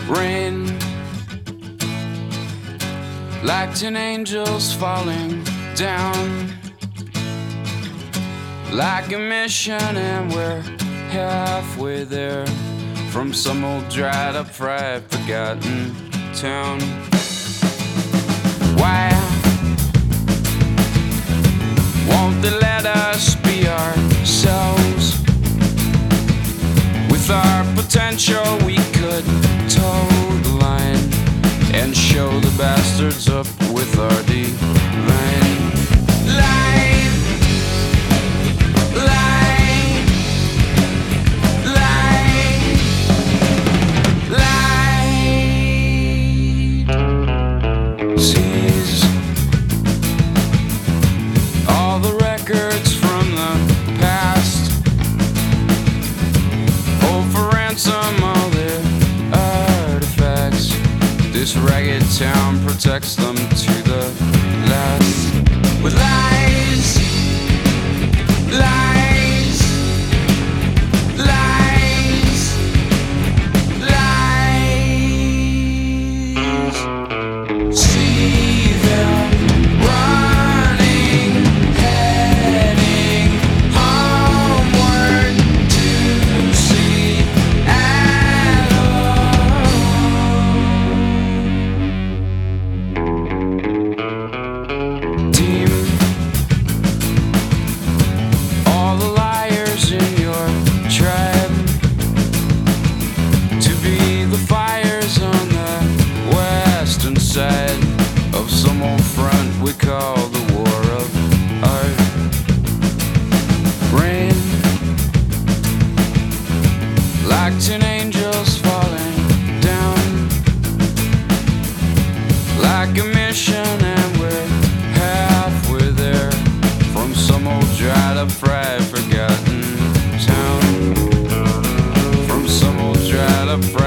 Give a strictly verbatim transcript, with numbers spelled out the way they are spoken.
Rain, like ten angels falling down, like a mission, and we're halfway there, from some old dried up fried forgotten town. Why won't they let us be ourselves? With our potential we could toe the line and show the bastards up with our divine light, light, light, light. Seize all the records from the past, hold for ransom all their artifacts. This ragged town protects them to the last. With lies, lies, lies, lies. See them running, heading homeward to Seattle. Team, all the liars in your tribe, to be the fires on the western side of some old front we call the war of art. Rain, like ten angels falling down, like a mission, and we're halfway there, from some old dried up fried forgotten town, from some old dried up fried